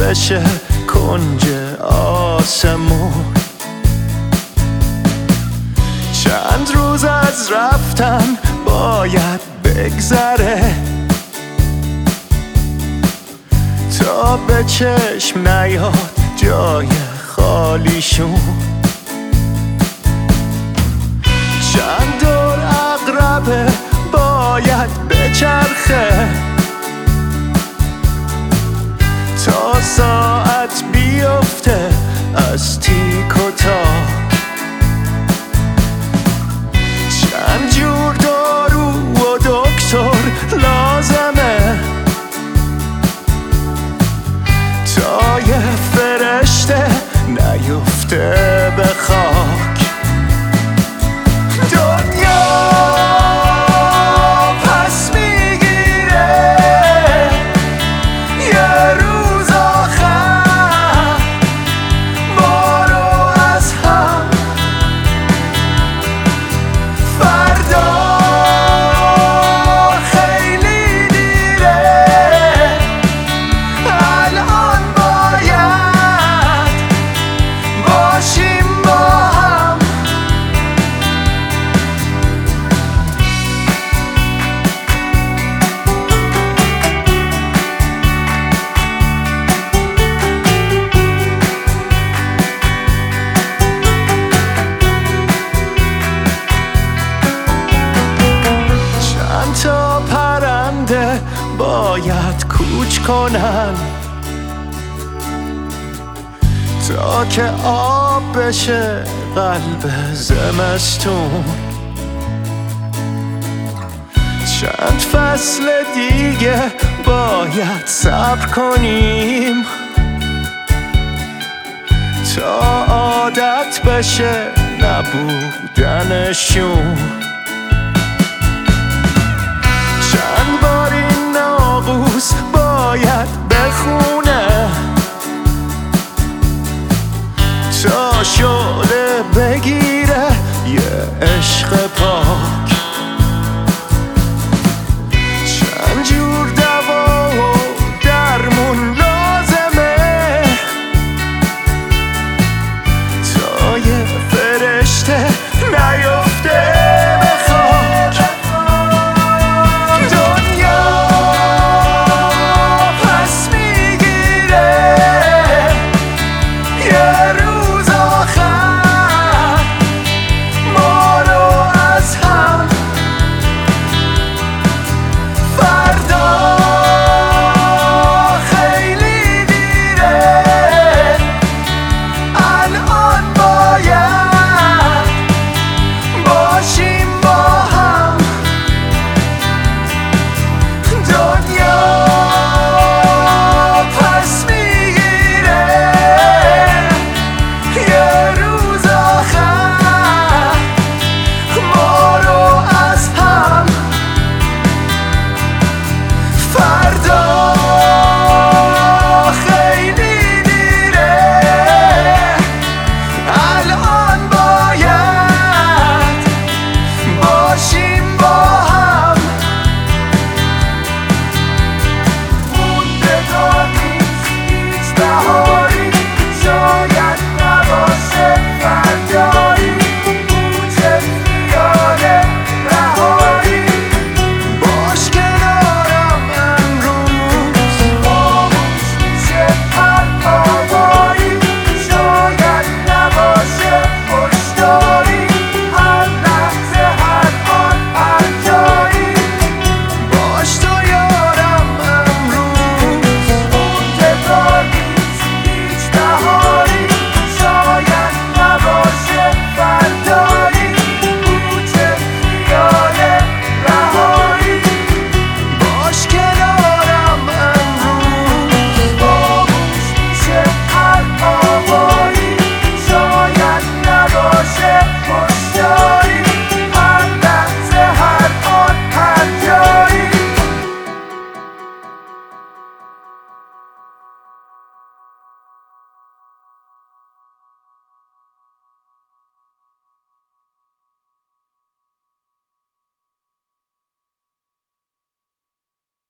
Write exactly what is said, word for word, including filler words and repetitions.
بشه کنج آسمون. چند روز از رفتن باید بگذره تا به چشم نیاد جای خالیشون. چند دور عقربه باید بچرخه تا ساعت بیفته از تیک و تاک. چند جور دارو و دکتر لازمه تا یه فرشته نیفته به خاک. دنیا پس میگیره یه روز آخر ما رو از هم. فردا خیلی دیره، الان باید باشیم با هم. چند تا پرنده باید کوچ کنن تا که آب بشه قلب زمستون. چند فصل دیگه باید صبر کنیم تا عادت بشه نبودنشون. چند بار این ناقوس باید بخونه تا شعله بگیره یه عشق